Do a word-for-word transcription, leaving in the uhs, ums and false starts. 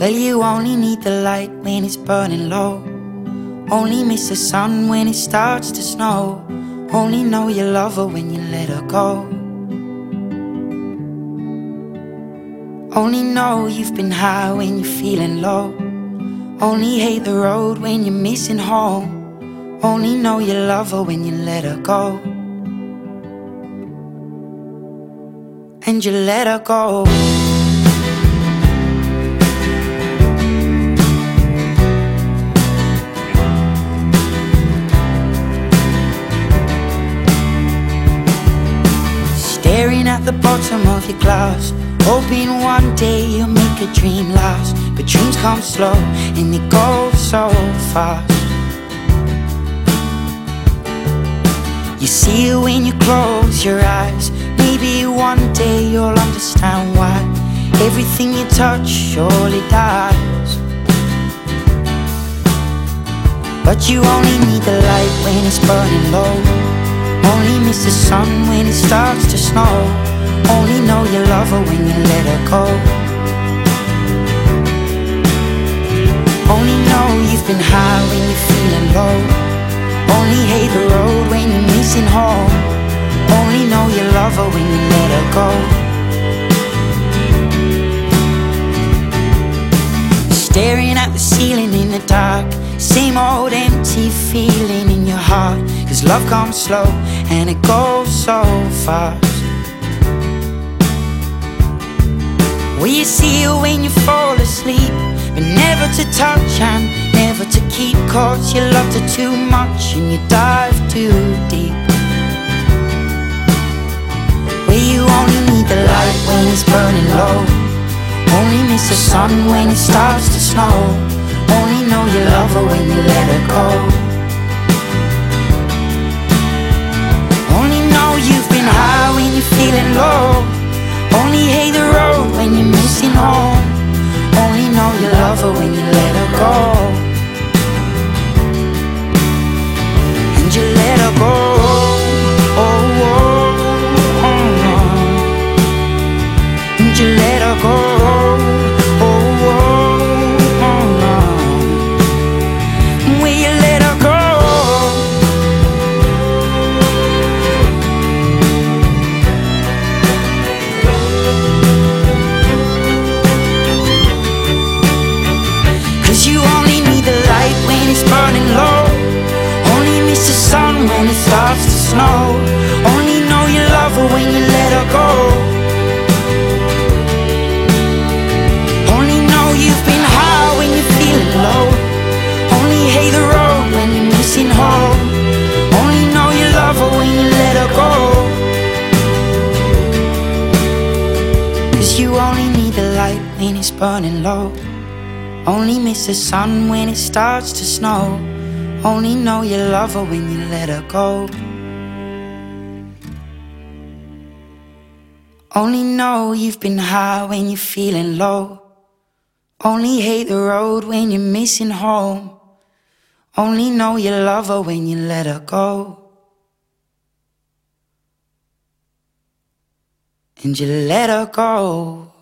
Well, you only need the light when it's burning low. Only miss the sun when it starts to snow. Only know you love her when you let her go. Only know you've been high when you're feeling low. Only hate the road when you're missing home. Only know you love her when you let her go. And you let her go. Staring at the bottom of your glass, hoping one day you'll make a dream last. But dreams come slow and they go so fast. You see it when you close your eyes. Maybe one day you'll understand why everything you touch surely dies. But you only need the light when it's burning low. Only miss the sun when it starts to snow. Only know you love her when you let her go. Only know you've been high when you're feeling low. Only hate the road when you're missing home. Only know you love her when you let her go. Staring at the ceiling in the dark, same old empty feeling in your heart. Cause love comes slow and it goes so fast. Well, you see her when you fall asleep, but never to touch and never to keep. Cause you loved her too much and you dive too deep. Well, you only need the light when it's burning low. Only miss the sun when it starts to snow. Only know you love her when you let her go. Only know you've been high when you're feeling low. Only hate the road when you're missing home. Only know you love her when you let her go. And you let her go. Oh, oh, oh, oh. And you let her go. When it starts to snow, only know you love her when you let her go. Only know you've been high when you're feeling low. Only hate the road when you're missing home. Only know you love her when you let her go. Cause you only need the light when it's burning low. Only miss the sun when it starts to snow. Only know you love her when you let her go. Only know you've been high when you're feeling low. Only hate the road when you're missing home. Only know you love her when you let her go. And you let her go.